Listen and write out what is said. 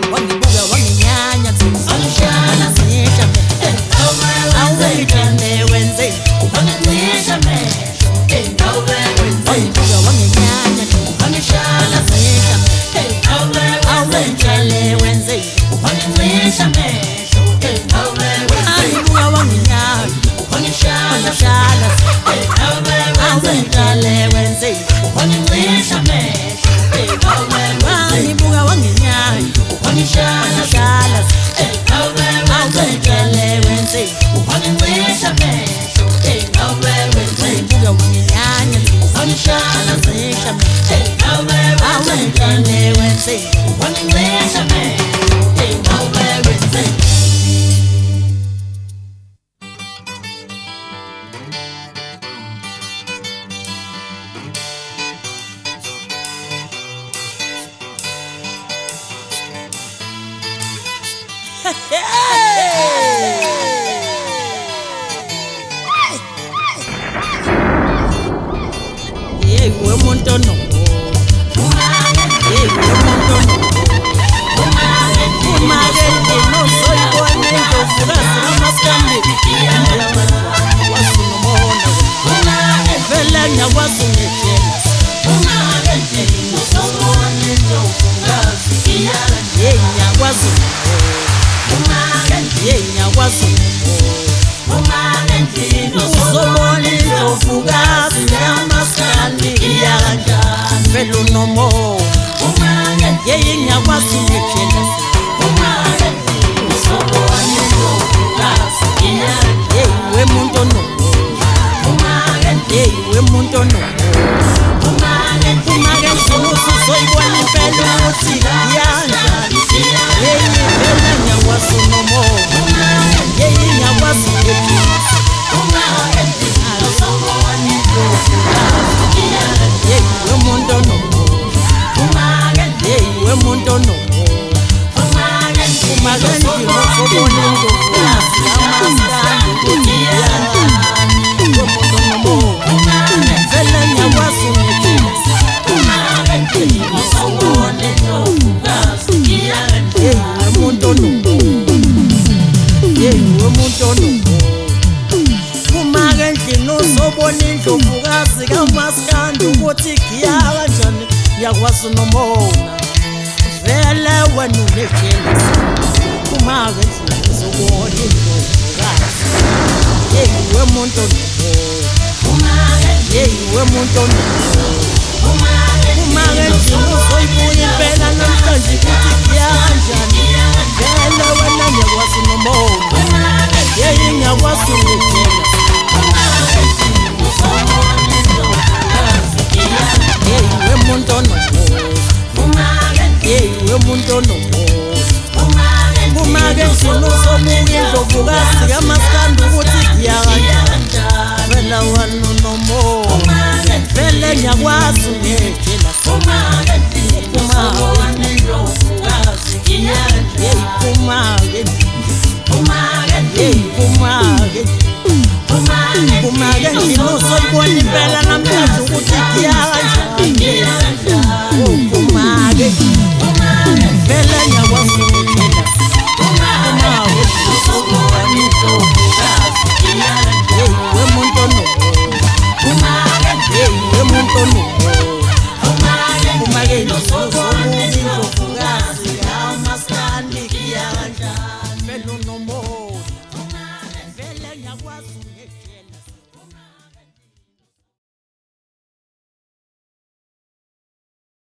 wangibuka wanginyanya Angishaya zisha awenzeni wenze wangicisha amehlo awenzeni wangibuka wanginyanya angishaya zisha awenzeni wenze wangicisha amehlo wangibuka wanginyanya angishaya shala awenzeni wenze wangicisha amehlo wangibuka wanginyanya angishaya shala wenze wangicisha amehlo wangibuka wanginyanya angishaya zisha wenze wangicisha amehlo yewe montono yewe montono umagende no soy bone ndovura samaskande wasunumona vela nyawasungechela yenyakwazu yenyakwazu uzobona indovukazi yamaskandi iyakanjani velo nomo yeyinyakwazi ngechela yeyiwe muntu nomo yeyiwe muntu nomo umakenzinusu zoyibona impela ukuthi iyanjani yeyivela nyakwazi nomo yeyinyakwazi ngechela yeyiwe muntu nomo yeyiwe muntu nomo umakenzinusu zobona indovukazi yamaskandi ukuthi iyanjani muntu nomo vela nyakwazi ngechela yeyiwe muntu nomo yeyiwe muntu nomo kumake endlini uzobona indlovukazi kamaskandi ukuthi giya kanjani yakwazi nomona vele wena unejelasi kumake endlini uzobona indlovukazi yeyiwe muntu nomo yeyiwe muntu nomo kumake endlini uzoyibuya impela namhlanje ukuthi giya kanjani vele wena yakwazi nomona yeyingakwazi unejelasi yeyiwe muntu nomo yeyiwe muntu nomo kumake endlini uzobuya indlovukazi kamaskandi ukuthi giyakanjani vela wena nomo vele nyakwazi ungejela kumake kumake endlini uzoyibona impela namhlanje ukuthi giyakanjani kumake vele nyakwazi ungejela yeyiwe muntu nomo yeyiwe muntu nomo kumake